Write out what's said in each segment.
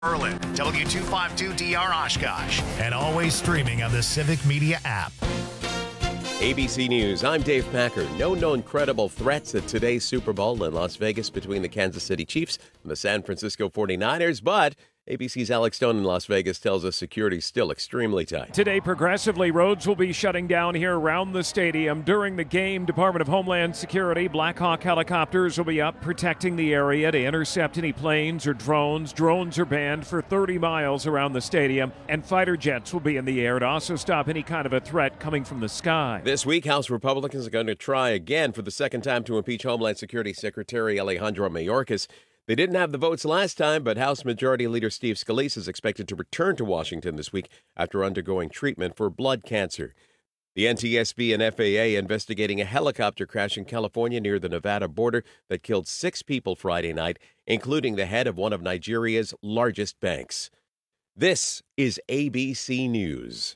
Berlin, W252DR Oshkosh, and always streaming on the Civic Media app. ABC News, I'm Dave Packer. No known credible threats at today's Super Bowl in Las Vegas between the Kansas City Chiefs and the San Francisco 49ers, but ABC's Alex Stone in Las Vegas tells us security's still extremely tight. Today, progressively, roads will be shutting down here around the stadium. During the game, Department of Homeland Security, Black Hawk helicopters will be up protecting the area to intercept any planes or drones. Drones are banned for 30 miles around the stadium, and fighter jets will be in the air to also stop any kind of a threat coming from the sky. This week, House Republicans are going to try again for the second time to impeach Homeland Security Secretary Alejandro Mayorkas. They didn't have the votes last time, but House Majority Leader Steve Scalise is expected to return to Washington this week after undergoing treatment for blood cancer. The NTSB and FAA investigating a helicopter crash in California near the Nevada border that killed 6 people Friday night, including the head of one of Nigeria's largest banks. This is ABC News.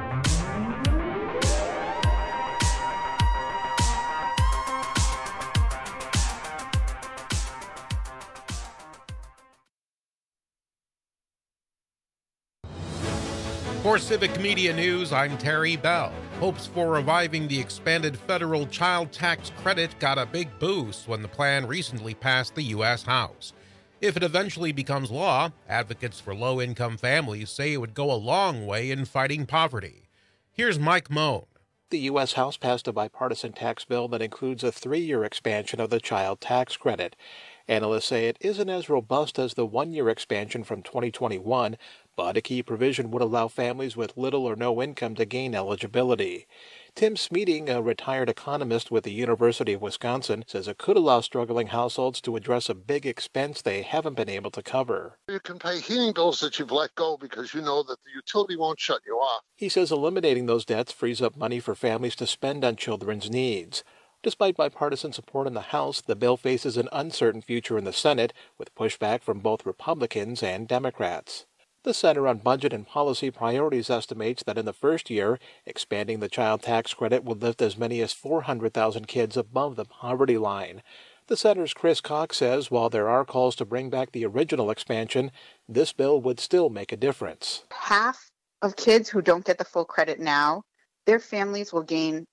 For Civic Media News, I'm Terry Bell. Hopes for reviving the expanded federal child tax credit got a big boost when the plan recently passed the U.S. House. If it eventually becomes law, advocates for low-income families say it would go a long way in fighting poverty. Here's Mike Moan. The U.S. House passed a bipartisan tax bill that includes a 3-year expansion of the child tax credit. Analysts say it isn't as robust as the 1-year expansion from 2021, but a key provision would allow families with little or no income to gain eligibility. Tim Smeating, a retired economist with the University of Wisconsin, says it could allow struggling households to address a big expense they haven't been able to cover. You can pay heating bills that you've let go because you know that the utility won't shut you off. He says eliminating those debts frees up money for families to spend on children's needs. Despite bipartisan support in the House, the bill faces an uncertain future in the Senate, with pushback from both Republicans and Democrats. The Center on Budget and Policy Priorities estimates that in the first year, expanding the child tax credit would lift as many as 400,000 kids above the poverty line. The center's Chris Cox says while there are calls to bring back the original expansion, this bill would still make a difference. Half of kids who don't get the full credit now, their families will gain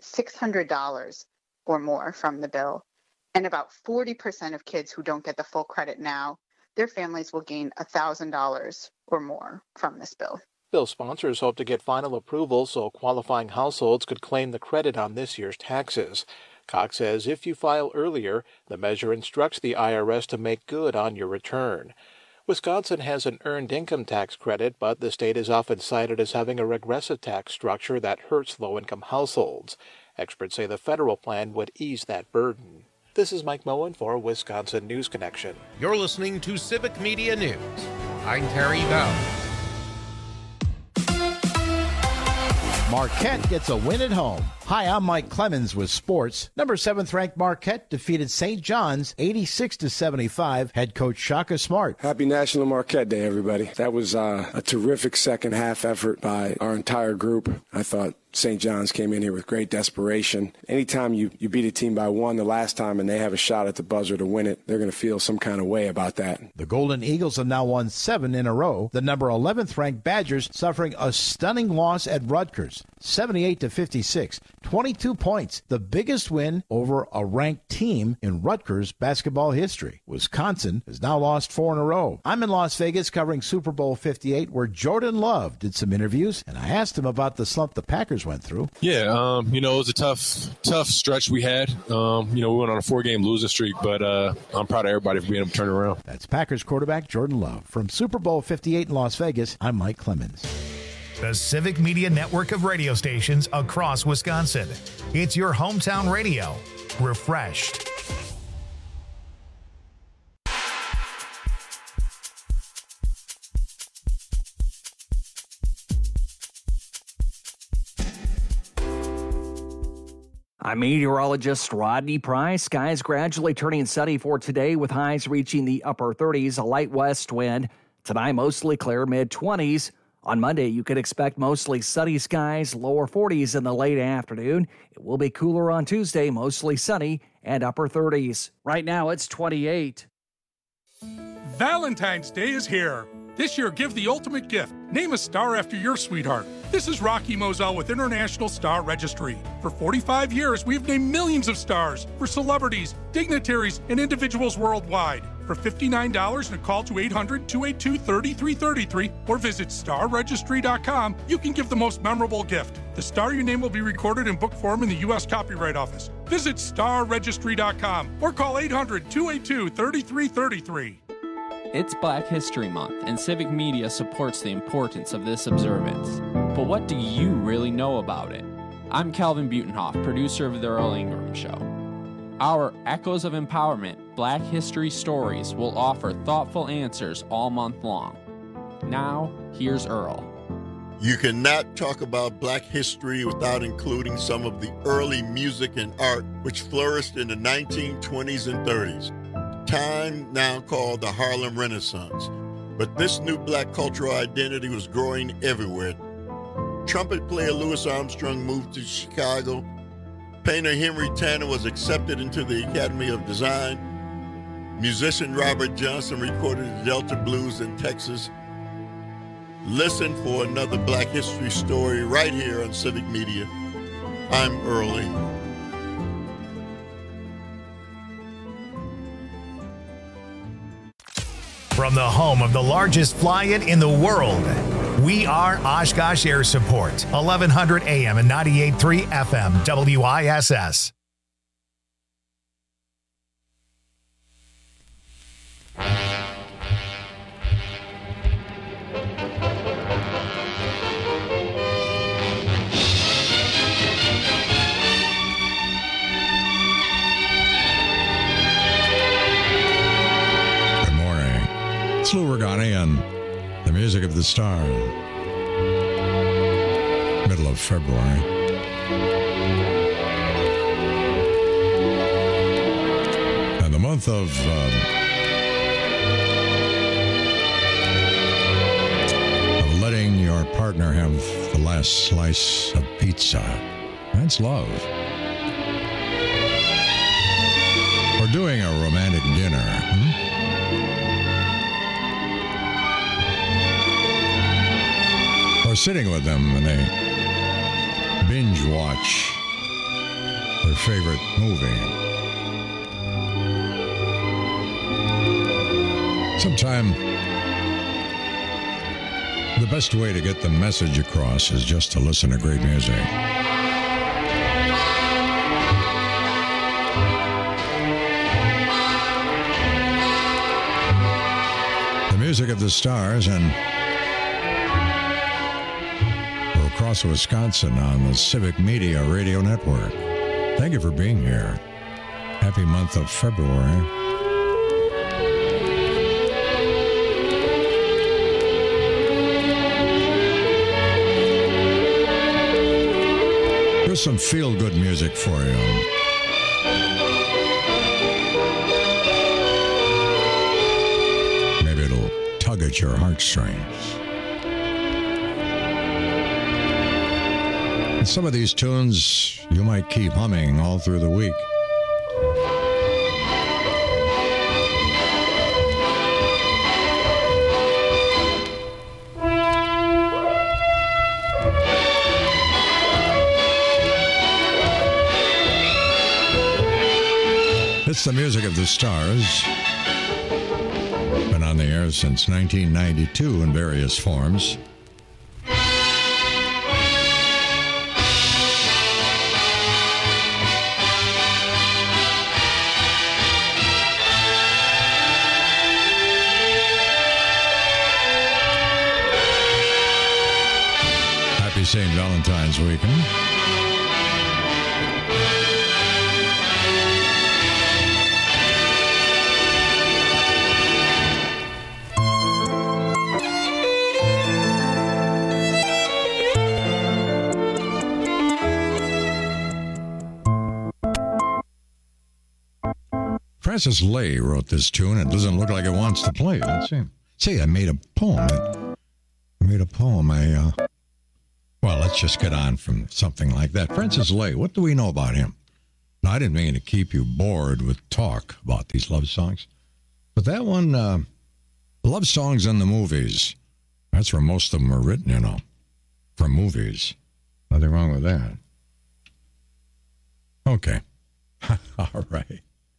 $600 or more from the bill. And about 40% of kids who don't get the full credit now, their families will gain $1,000 or more from this bill. Bill sponsors hope to get final approval so qualifying households could claim the credit on this year's taxes. Cox says if you file earlier, the measure instructs the IRS to make good on your return. Wisconsin has an earned income tax credit, but the state is often cited as having a regressive tax structure that hurts low-income households. Experts say the federal plan would ease that burden. This is Mike Moen for Wisconsin News Connection. You're listening to Civic Media News. I'm Terry Bell. Marquette gets a win at home. Hi, I'm Mike Clemens with sports. Number 7th ranked Marquette defeated St. John's 86-75. Head coach Shaka Smart. Happy National Marquette Day, everybody. That was a terrific second half effort by our entire group. I thought St. John's came in here with great desperation. Anytime you beat a team by 1 the last time and they have a shot at the buzzer to win it, they're going to feel some kind of way about that. The Golden Eagles have now won 7 in a row. The number 11th ranked Badgers suffering a stunning loss at Rutgers, 78-56. 22 points, the biggest win over a ranked team in Rutgers basketball history. Wisconsin has now lost 4 in a row. I'm in Las Vegas covering Super Bowl 58, where Jordan Love did some interviews, and I asked him about the slump the Packers went through. Yeah, it was a tough stretch we had. We went on a 4-game losing streak, but I'm proud of everybody for being able to turn it around. That's Packers quarterback Jordan Love. From Super Bowl 58 in Las Vegas, I'm Mike Clemens. The Civic Media network of radio stations across Wisconsin. It's your hometown radio. Refreshed. I'm meteorologist Rodney Price. Skies gradually turning sunny for today with highs reaching the upper 30s, a light west wind. Tonight, mostly clear, mid-20s. On Monday, you could expect mostly sunny skies, lower 40s in the late afternoon. It will be cooler on Tuesday, mostly sunny, and upper 30s. Right now, it's 28. Valentine's Day is here. This year, give the ultimate gift. Name a star after your sweetheart. This is Rocky Moselle with International Star Registry. For 45 years, we've named millions of stars for celebrities, dignitaries, and individuals worldwide. For $59 and a call to 800-282-3333 or visit starregistry.com, you can give the most memorable gift. The star your name will be recorded in book form in the U.S. Copyright Office. Visit starregistry.com or call 800-282-3333. It's Black History Month, and Civic Media supports the importance of this observance. But what do you really know about it? I'm Calvin Butenhoff, producer of The Earl Ingram Show. Our Echoes of Empowerment Black History Stories will offer thoughtful answers all month long. Now, here's Earl. You cannot talk about Black history without including some of the early music and art which flourished in the 1920s and 30s. Time now called the Harlem Renaissance. But this new Black cultural identity was growing everywhere. Trumpet player Louis Armstrong moved to Chicago. Painter Henry Tanner was accepted into the Academy of Design. Musician Robert Johnson recorded the Delta Blues in Texas. Listen for another Black history story right here on Civic Media. I'm Earl Ingram. From the home of the largest fly-in in the world, we are Oshkosh Air Support, 1100 AM and 98.3 FM, WISS. Lou Ragani and the music of the stars. Middle of February. And the month of letting your partner have the last slice of pizza. That's love. Or doing a romantic dinner. Or sitting with them and they binge watch their favorite movie. Sometimes the best way to get the message across is just to listen to great music. The music of the stars and across Wisconsin on the Civic Media Radio Network. Thank you for being here. Happy month of February. Here's some feel-good music for you. Maybe it'll tug at your heartstrings. And some of these tunes you might keep humming all through the week. It's the music of the stars. Been on the air since 1992 in various forms. St. Valentine's weekend. Francis Lay wrote this tune. It doesn't look like it wants to play. Let's see. See, I made a poem. Well, let's just get on from something like that. Francis Lay, what do we know about him? Now, I didn't mean to keep you bored with talk about these love songs, but that one Love songs in the movies. That's where most of them are written, you know, from movies. Nothing wrong with that. Okay. All right.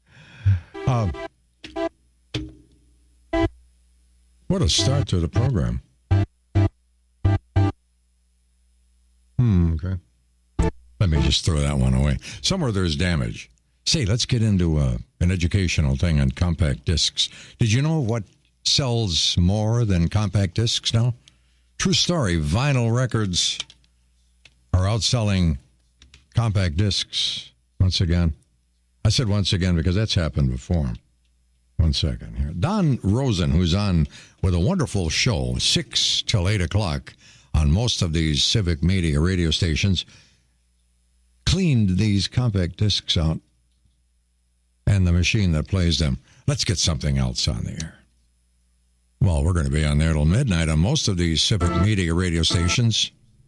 What a start to the program. Okay. Let me just throw that one away. Somewhere there's damage. Say, let's get into an educational thing on compact discs. Did you know what sells more than compact discs now? True story. Vinyl records are outselling compact discs once again. I said once again because that's happened before. One second here. Don Rosen, who's on with a wonderful show, 6 till 8 o'clock on most of these civic media radio stations, cleaned these compact discs out and the machine that plays them. Let's get something else on the air. Well, we're going to be on there till midnight on most of these civic media radio stations.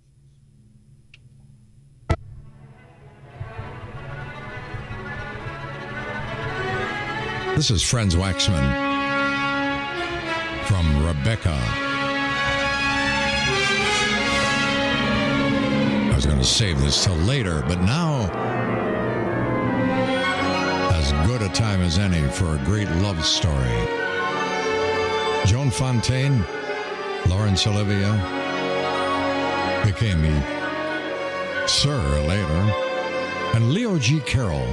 This is Franz Waxman from Rebecca. I was going to save this till later, but now, as good a time as any for a great love story. Joan Fontaine, Laurence Olivier, became Sir later, and Leo G. Carroll.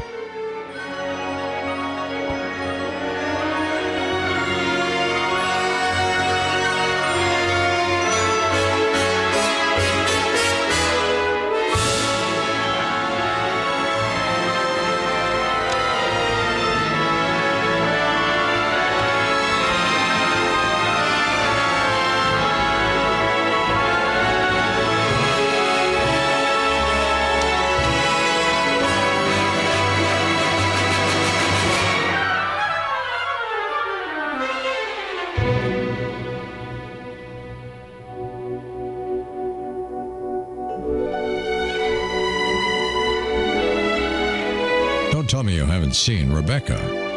Tell me you haven't seen Rebecca.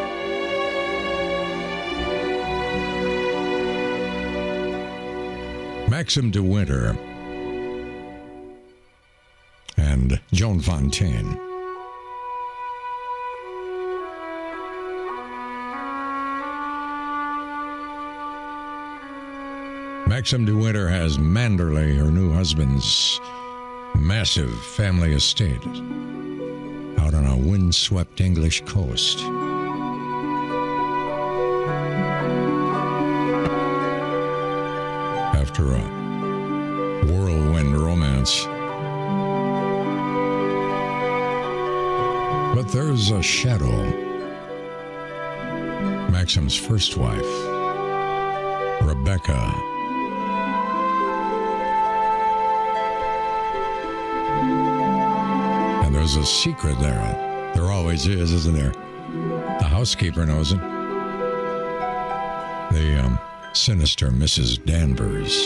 Maxim de Winter and Joan Fontaine. Maxim de Winter has Manderley, her new husband's massive family estate, out on a windswept English coast. After a whirlwind romance. But there's a shadow. Maxim's first wife, Rebecca. There's a secret there. There always is, isn't there? The housekeeper knows it. The sinister Mrs. Danvers.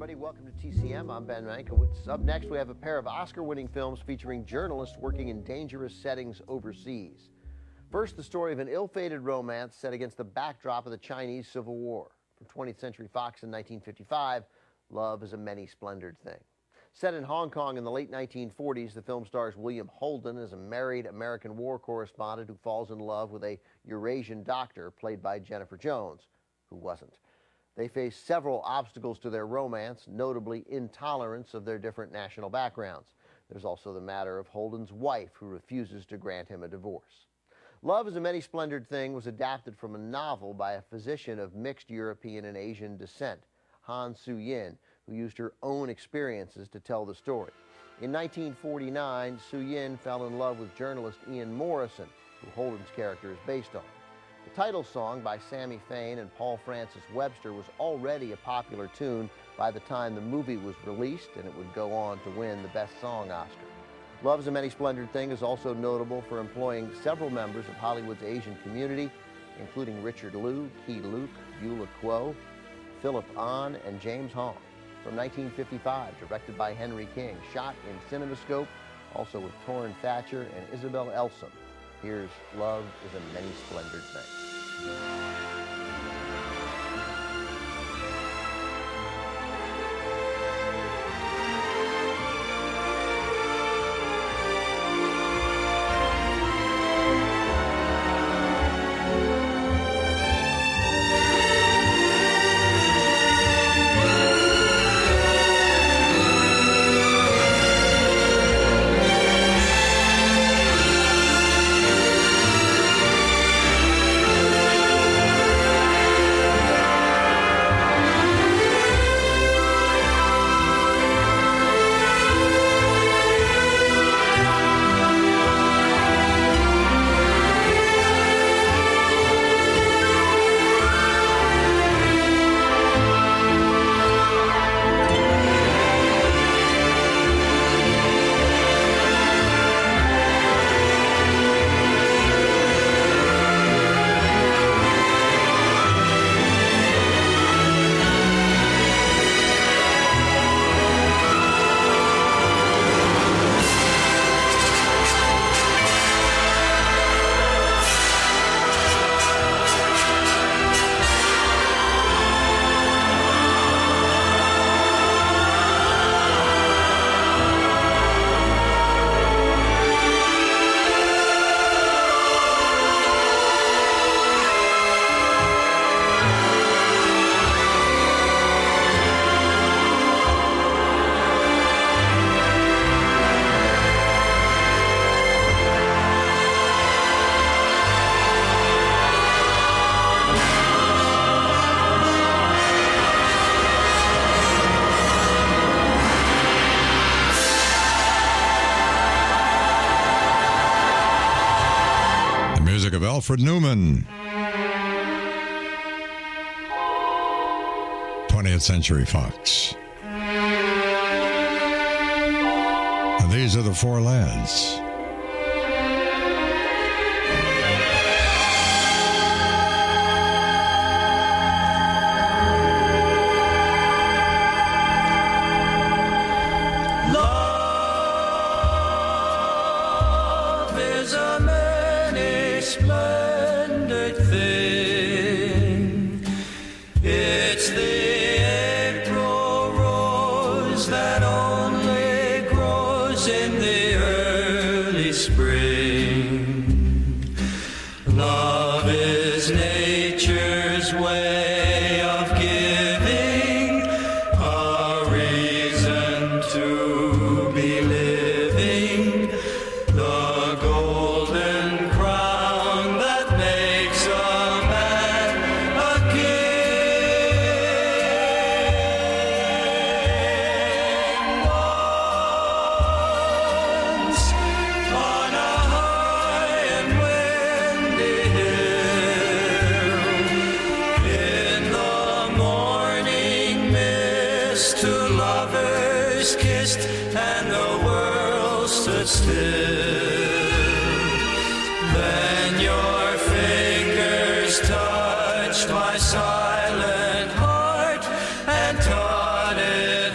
everybody. Welcome to TCM. I'm Ben Mankiewicz. Up next, we have a pair of Oscar-winning films featuring journalists working in dangerous settings overseas. First, the story of an ill-fated romance set against the backdrop of the Chinese Civil War. From 20th Century Fox in 1955, Love is a Many-Splendored Thing. Set in Hong Kong in the late 1940s, the film stars William Holden as a married American war correspondent who falls in love with a Eurasian doctor played by Jennifer Jones, who wasn't. They face several obstacles to their romance, notably intolerance of their different national backgrounds. There's also the matter of Holden's wife, who refuses to grant him a divorce. Love is a Many-Splendored Thing was adapted from a novel by a physician of mixed European and Asian descent, Han Soo-yin, who used her own experiences to tell the story. In 1949, Soo-yin fell in love with journalist Ian Morrison, who Holden's character is based on. The title song by Sammy Fain and Paul Francis Webster was already a popular tune by the time the movie was released, and it would go on to win the Best Song Oscar. Love is a Many-Splendored Thing is also notable for employing several members of Hollywood's Asian community, including Richard Liu, Key Luke, Beulah Kuo, Philip Ahn, and James Hong. From 1955, directed by Henry King, shot in CinemaScope, also with Torrin Thatcher and Isabel Elsom. Here's Love is a Many-Splendored Thing. Of Alfred Newman. 20th Century Fox. And these are the four lads. Splendid thing. It's the April rose that only grows in the early spring. Love is nature's way of giving a reason to be living. The golden crown that makes a man a king. Once on a high and windy hill, in the morning mist, two lovers kissed and the world stood still. Then your fingers touched my silent heart and taught it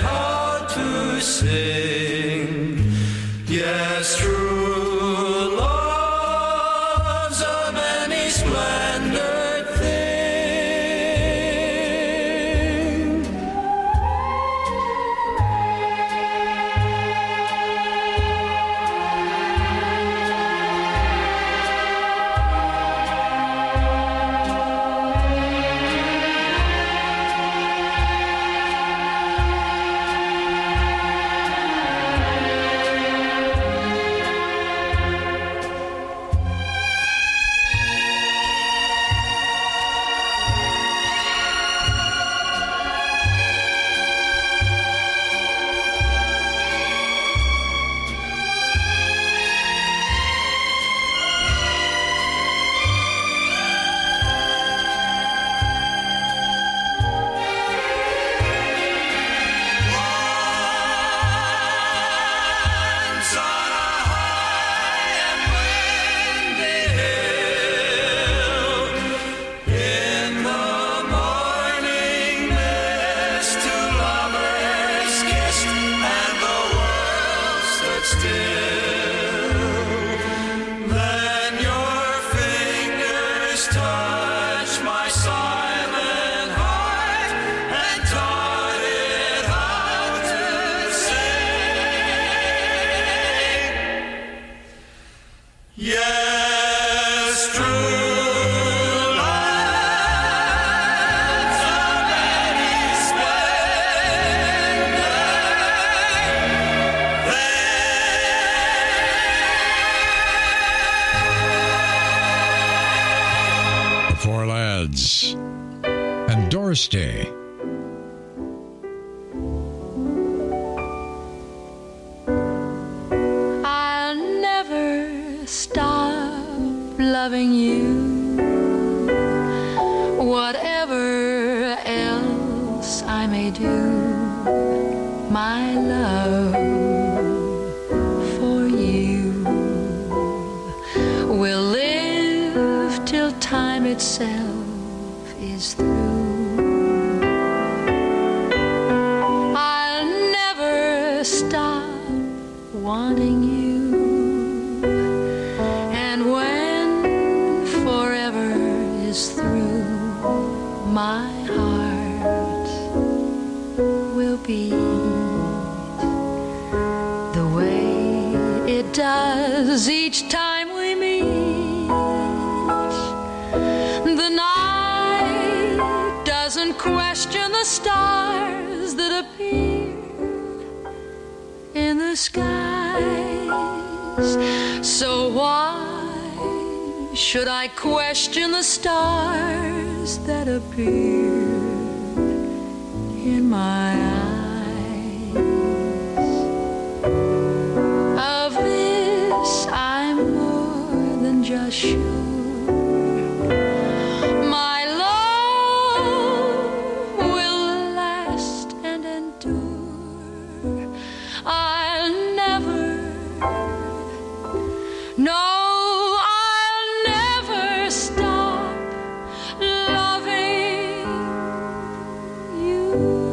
just touched my silent heart and taught it how to sing. Yes, true love's a many The Four Lads and Doris Day. I'll never stop loving you, whatever else I may do. My love for you will live till time itself is through. I'll never stop wanting you, and when forever is through, my heart will beat the way it does each time we meet. The night doesn't question the stars that appear in the skies, so why should I question the stars that appear in my eyes? Of this I'm more than just sure. My love will last and endure. I'll never, no, I'll never stop loving you.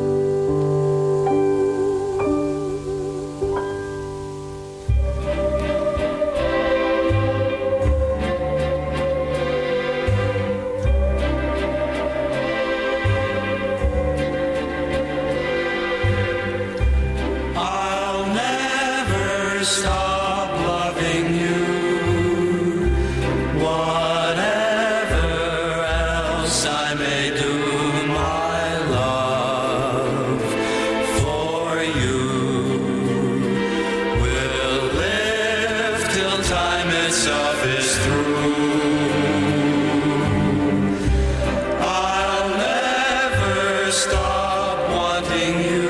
I'll never stop loving you, whatever else I may do. My love for you will live till time itself is through. I'll never stop wanting you.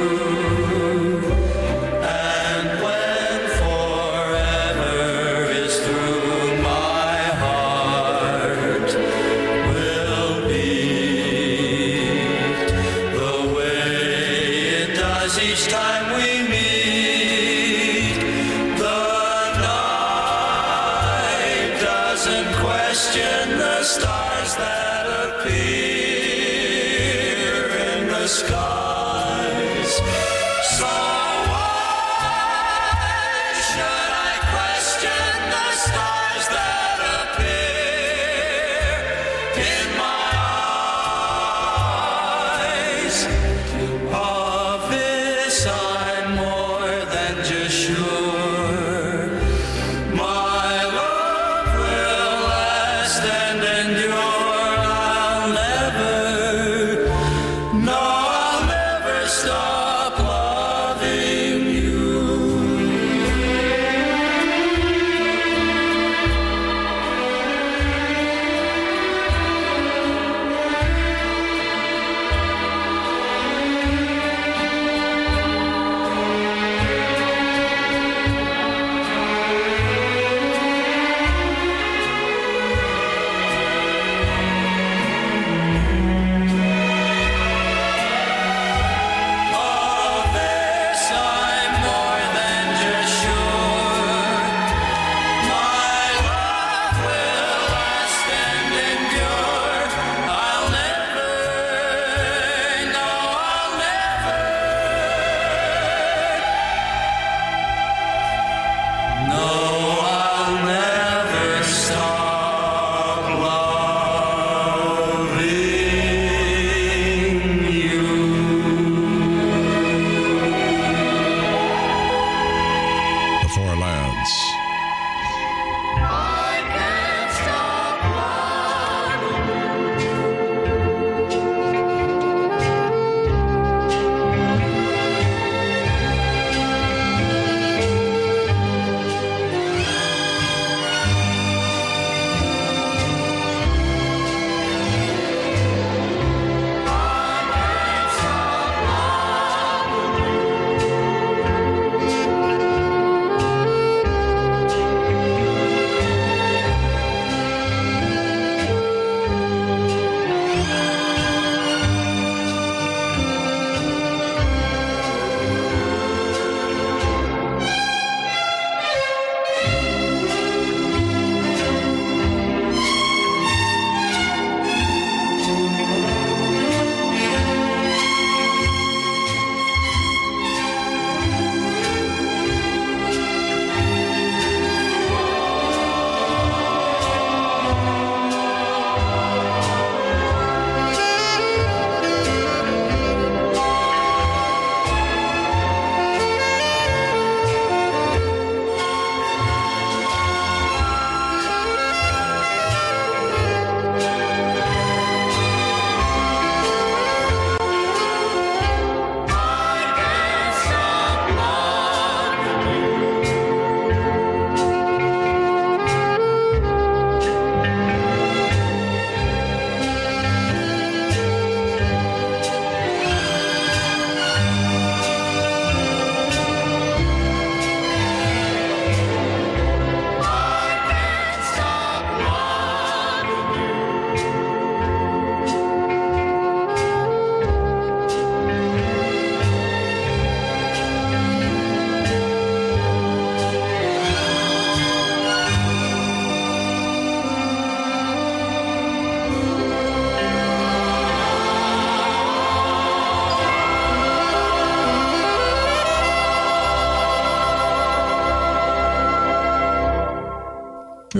And when forever is through, my heart will beat the way it does each time we meet. The night doesn't question the stars that appear in the skies. So why should I question the stars that appear in my eyes? Of this I'm more than just sure. My love will last and endure. I'll never, no, I'll never stop loving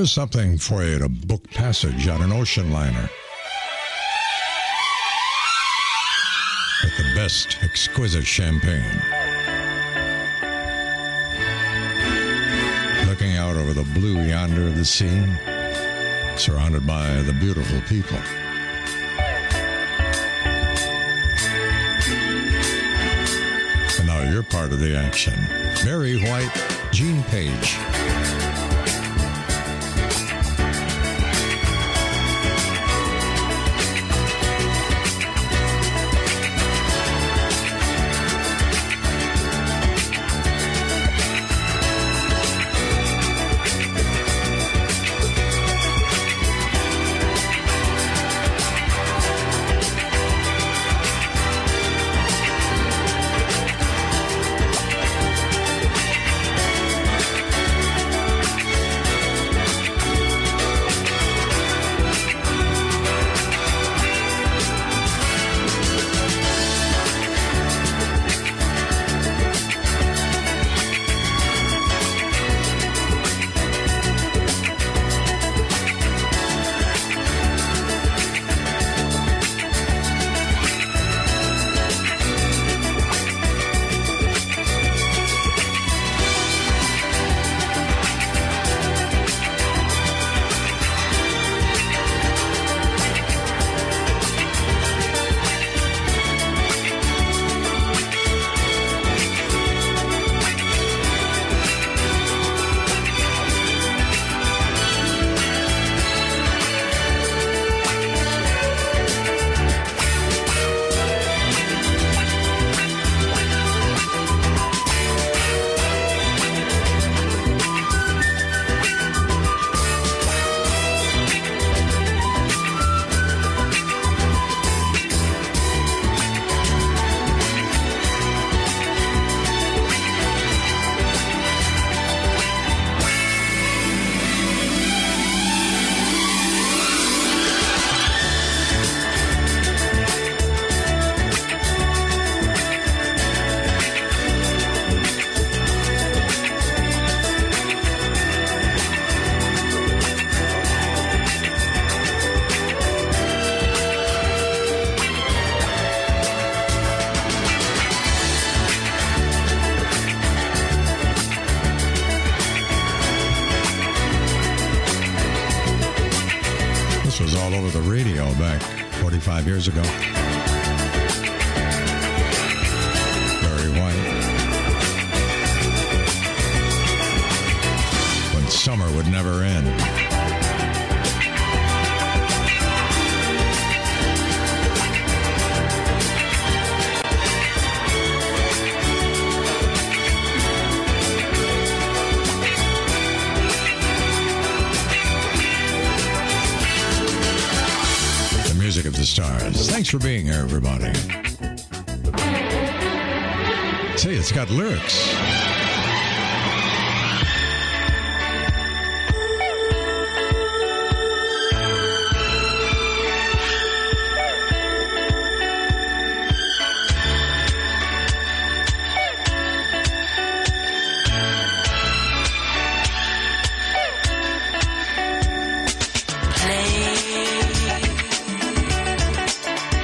Here's something for you to book passage on an ocean liner. With the best exquisite champagne. Looking out over the blue yonder of the sea, surrounded by the beautiful people. And now you're part of the action. Mary White, Gene Page. Was all over the radio back 45 years ago. Barry White. When summer would never end. Music of the Stars. Thanks for being here, everybody. See, it's got lyrics.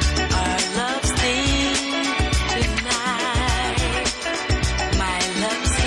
Our love's theme tonight. My love's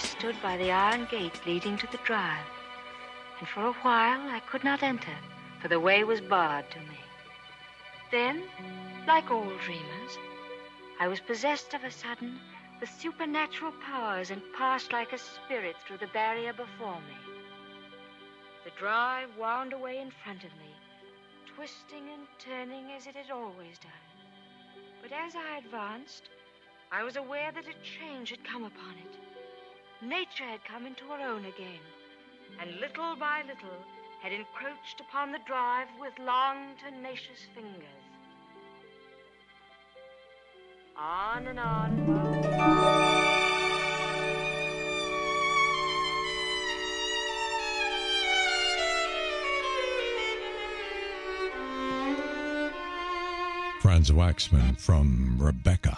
stood by the iron gate leading to the drive, and for a while I could not enter, for the way was barred to me. Then, like all dreamers, I was possessed of a sudden with supernatural powers and passed like a spirit through the barrier before me. The drive wound away in front of me, twisting and turning as it had always done. But as I advanced, I was aware that a change had come upon it. Nature had come into her own again, and little by little had encroached upon the drive with long, tenacious fingers. On and on. Franz Waxman from Rebecca.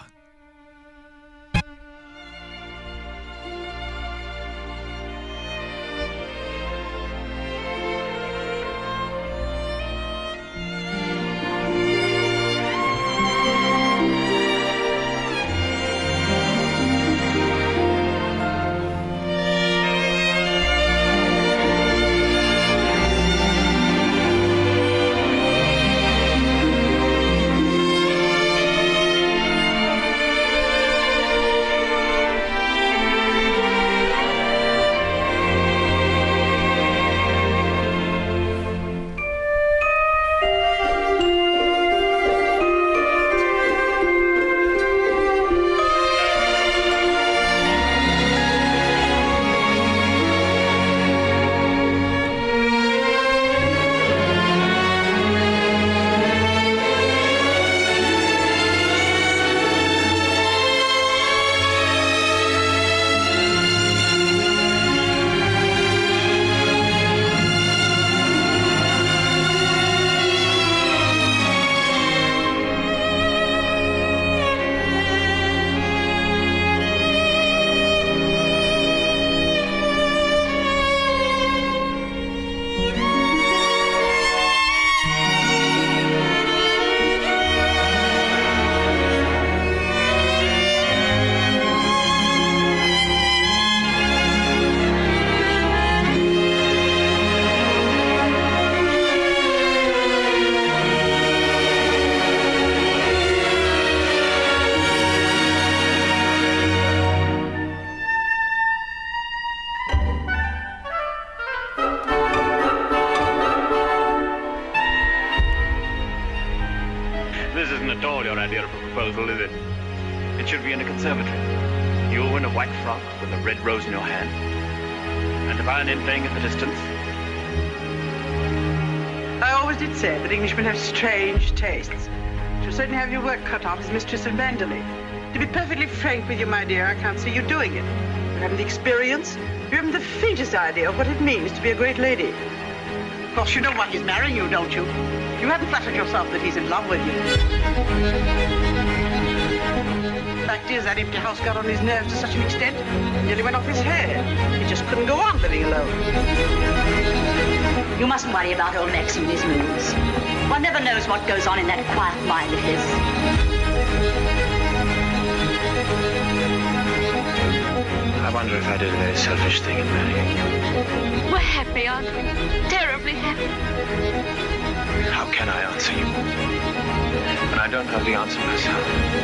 This isn't at all your idea of a proposal, is it? It should be in a conservatory. You in a white frock with a red rose in your hand. And a violin playing in the distance. I always did say that Englishmen have strange tastes. You'll certainly have your work cut out as Mistress of Vanderley. To be perfectly frank with you, my dear, I can't see you doing it. You haven't the experience. You haven't the faintest idea of what it means to be a great lady. Of course, you know why he's marrying you, don't you? You haven't flattered yourself that he's in love with you. The fact is, that empty house got on his nerves to such an extent, it nearly went off his head. He just couldn't go on living alone. You mustn't worry about old Max and his moods. One never knows what goes on in that quiet mind of his. I wonder if I did a very selfish thing in marrying you. We're happy, aren't we? Terribly happy. How can I answer you when I don't know the answer myself?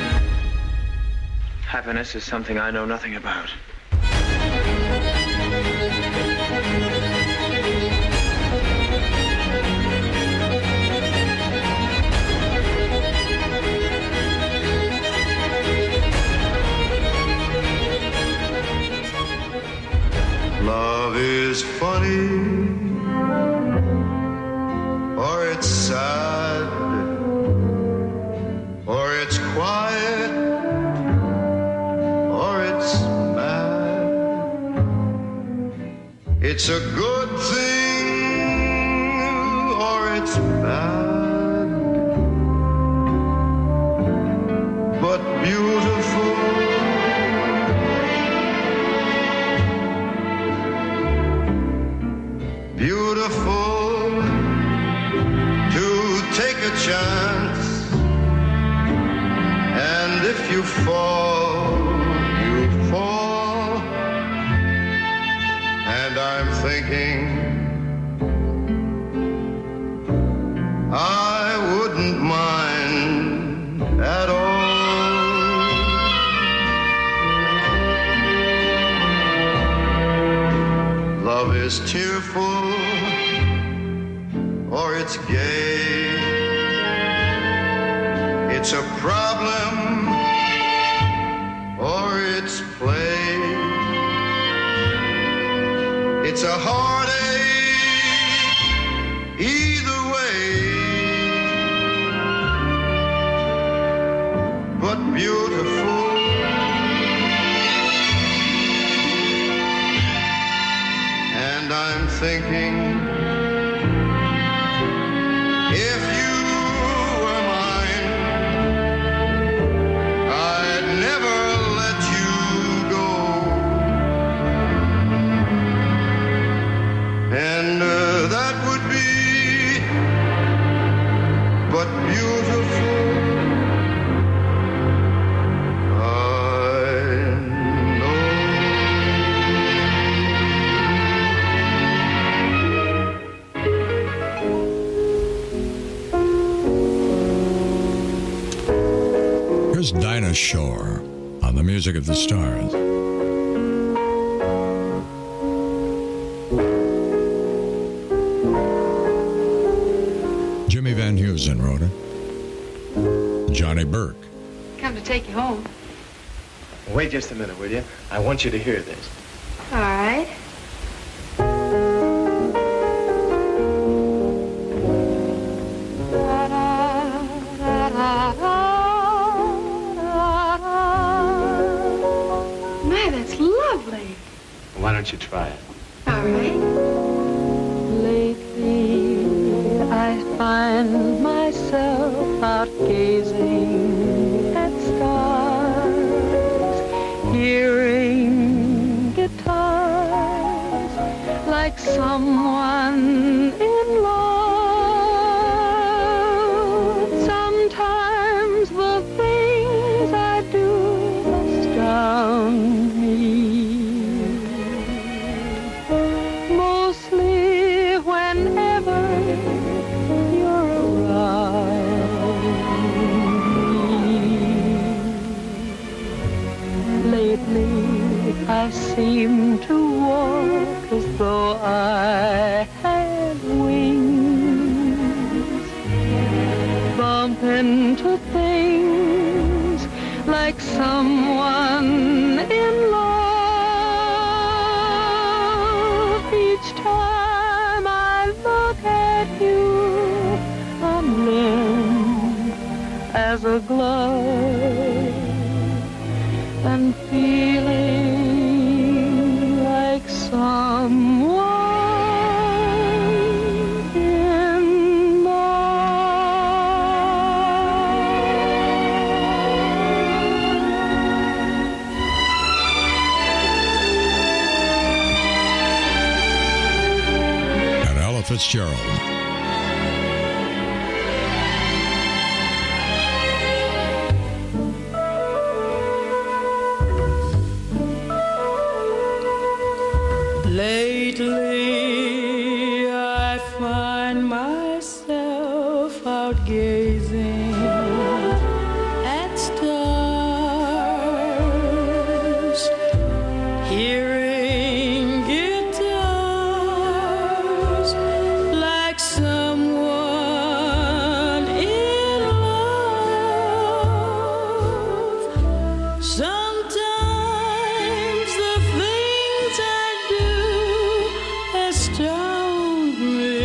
Happiness is something I know nothing about. Love is funny, or it's sad, or it's quiet, or it's mad. It's a good thing, or it's bad, but beautiful. Beautiful to take a chance, and if you fall, you fall, I wouldn't mind at all. Love is tearful or it's gay. It's a problem or it's play. It's a heartache either way. But beautiful. And I'm thinking, if you were mine, I'd never let you go. And that would be but beautiful. Here's Dinah Shore on the Music of the Stars. Jimmy Van Heusen wrote it. Johnny Burke. Come to take you home. Wait just a minute, will you? I want you to hear this. All right. My, that's lovely. Why don't you try it? All right. Lately, I find myself out gazing at stars, hearing guitars like someone in love. Sometimes the things I do astound me. Mostly whenever you're around me. Lately, I seem to walk as though I had wings, bump into things like someone in love. Each time I look at you, I'm limp as a glove and feeling like someone in And Ella Fitzgerald. Lately, I find myself out gazing at stars, hearing guitars like someone in love. Sometimes the things I do astound me.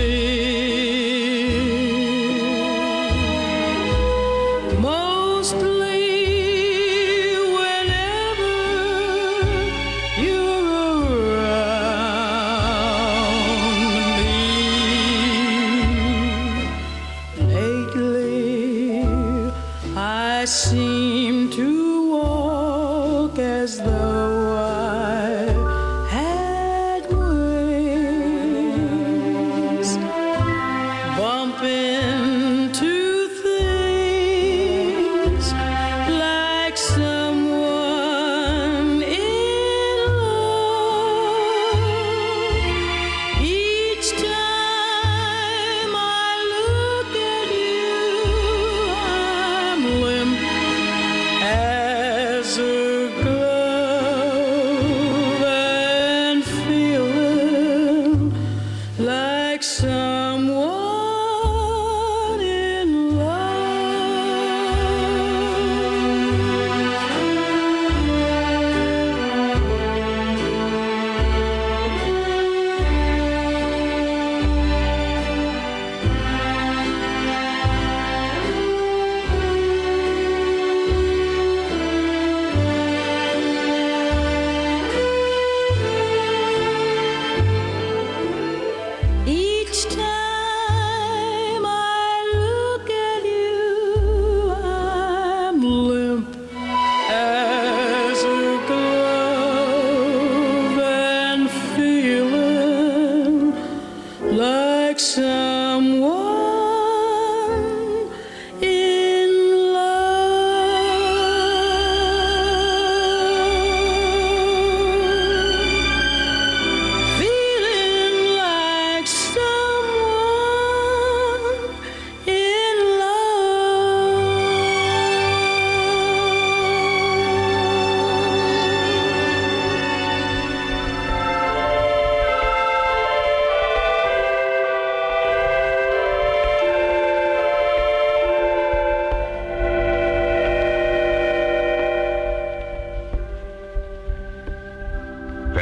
Mostly whenever you're around me. Lately, I seem to walk as though I had wings, bump into things like someone in love. Each time I look at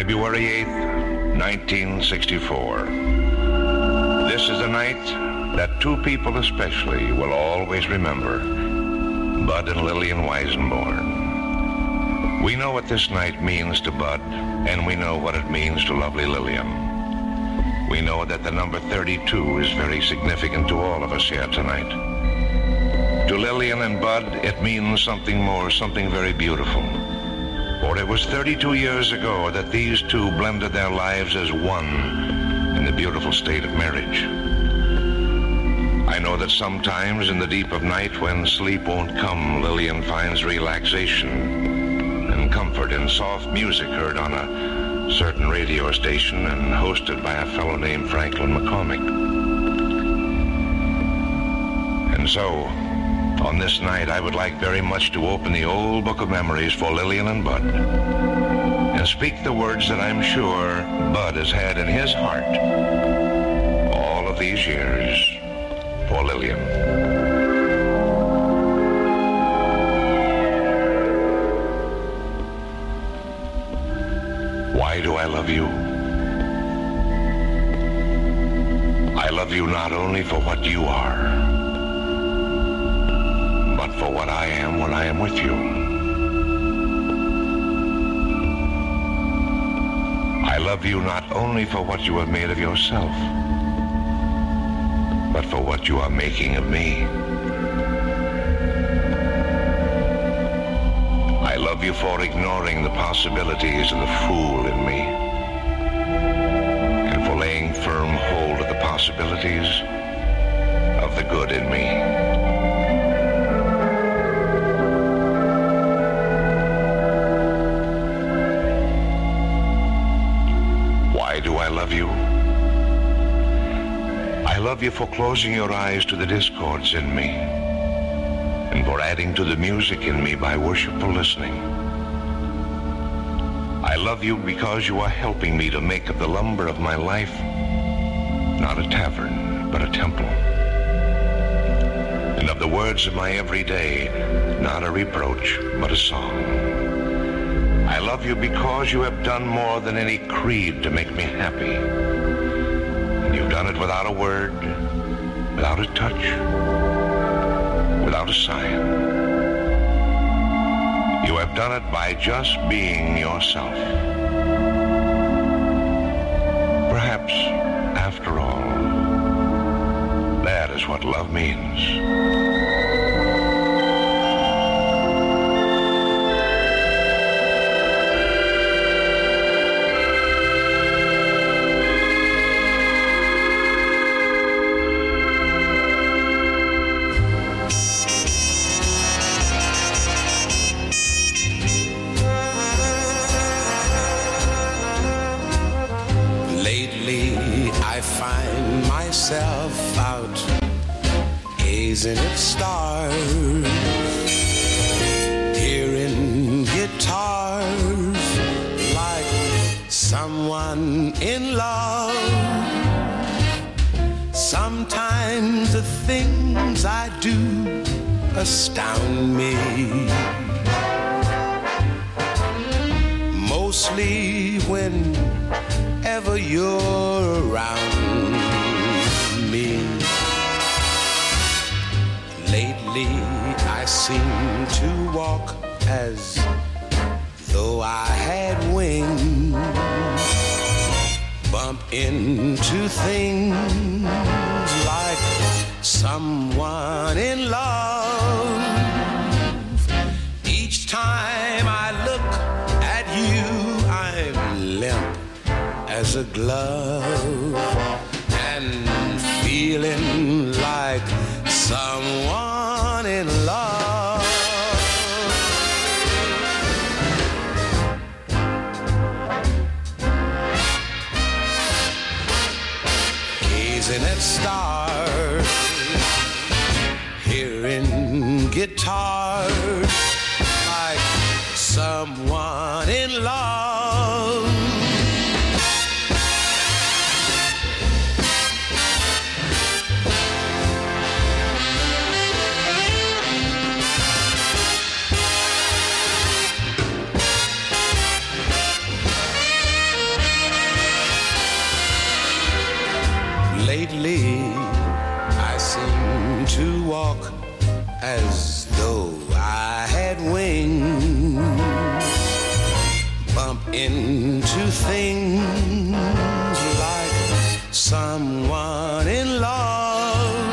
February 8th, 1964. This is a night that two people especially will always remember, Bud and Lillian Weisenborn. We know what this night means to Bud, and we know what it means to lovely Lillian. We know that the number 32 is very significant to all of us here tonight. To Lillian and Bud, it means something more, something very beautiful. For it was 32 years ago that these two blended their lives as one in the beautiful state of marriage. I know that sometimes in the deep of night when sleep won't come, Lillian finds relaxation and comfort in soft music heard on a certain radio station and hosted by a fellow named Franklin McCormick. And so, on this night, I would like very much to open the old book of memories for Lillian and Bud and speak the words that I'm sure Bud has had in his heart all of these years for Lillian. Why do I love you? I love you not only for what you are, but for what I am when I am with you. I love you not only for what you have made of yourself, but for what you are making of me. I love you for ignoring the possibilities of the fool in me, and for laying firm hold of the possibilities of the good in me. Why do I love you? I love you for closing your eyes to the discords in me, and for adding to the music in me by worshipful listening. I love you because you are helping me to make of the lumber of my life not a tavern, but a temple, and of the words of my everyday not a reproach, but a song. I love you because you have done more than any creed to make me happy, and you've done it without a word, without a touch, without a sign. You have done it by just being yourself. Perhaps, after all, that is what love means. Out gazing at stars, hearing guitars, like someone in love. Sometimes the things I do astound me, mostly whenever you're around me. Lately I seem to walk as though I had wings, bump into things like someone in love. Each time I look at you, I'm limp as a glove, and feeling like someone in love. Gazing at stars, hearing guitars, like someone in love. to walk as though I had wings, bump into things like someone in love.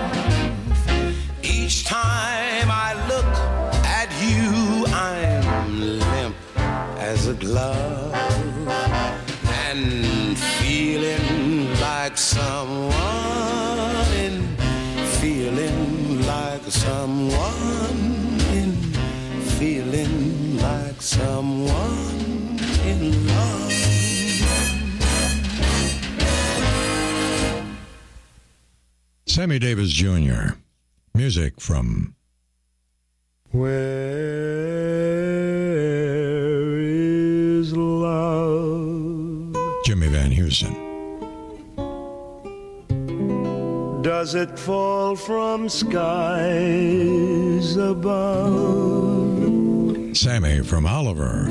Each time I look at you, I'm limp as a glove and feeling like someone feeling like someone feeling like someone in love. Sammy Davis Jr. Music from Where is love? Jimmy Van Heusen. Does it fall from skies above? Sammy from Oliver.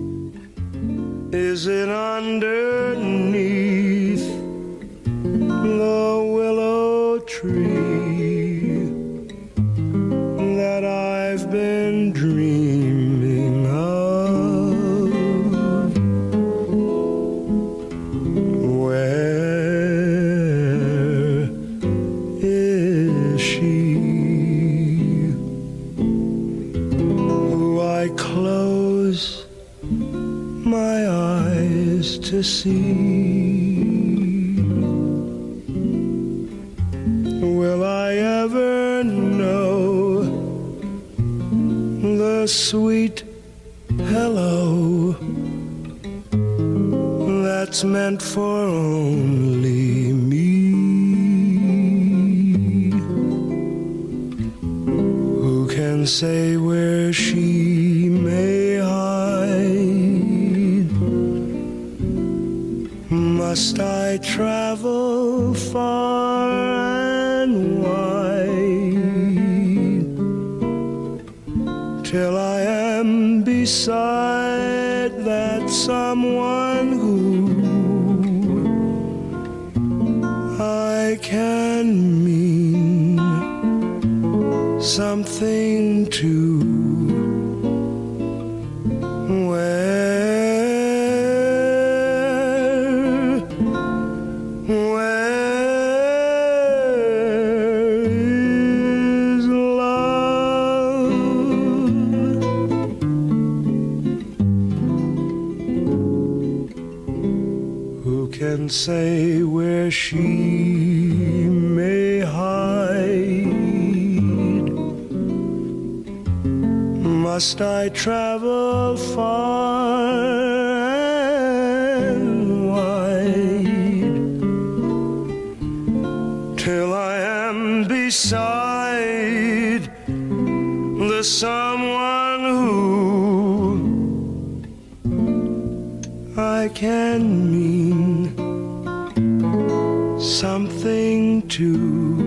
Is it underneath the willow tree that I've been dreaming of? Where is she who I close my eyes to see? Will I ever know the sweet hello that's meant for only me? Who can say where she may hide? Must I travel far and wide till I am beside that someone who I can mean something to? And say where she may hide. Must I travel far and wide till I am beside the someone who I can mean something to?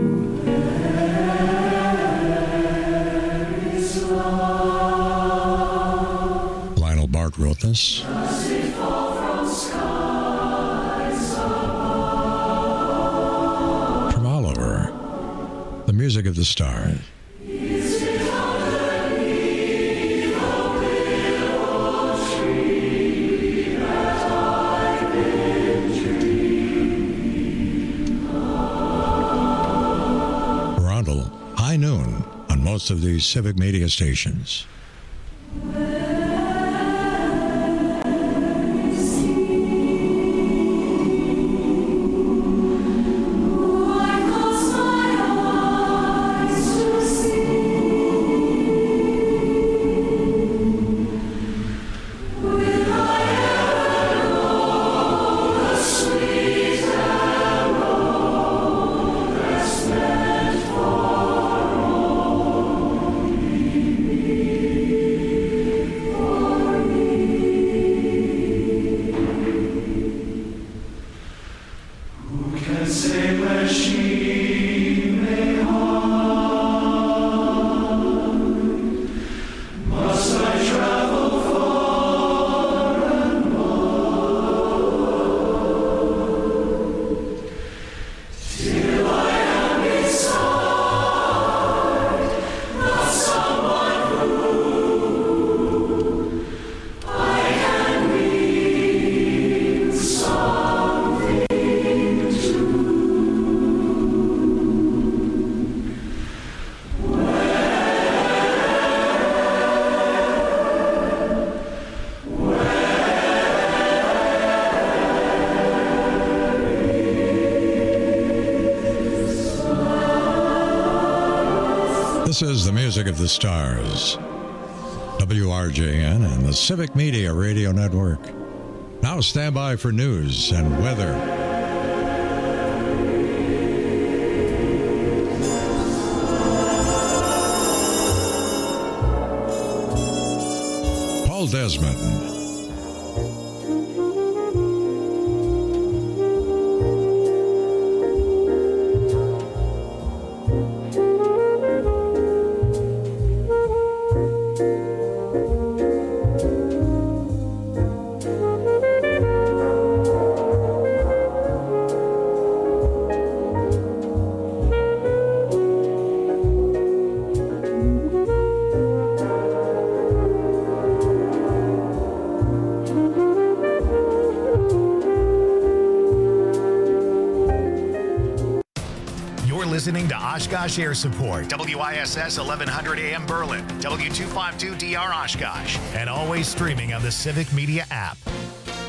Lionel Bart wrote this. Does it fall from skies above? From Oliver, the music of the stars. Is it underneath the willow tree that I've been dreaming? Rondell, high noon on most of these civic media stations. This is the music of the stars. WRJN and the Civic Media Radio Network. Now stand by for news and weather. Paul Desmond. Listening to Oshkosh Air Support, WISS 1100 AM Berlin, W252DR Oshkosh, and always streaming on the Civic Media app.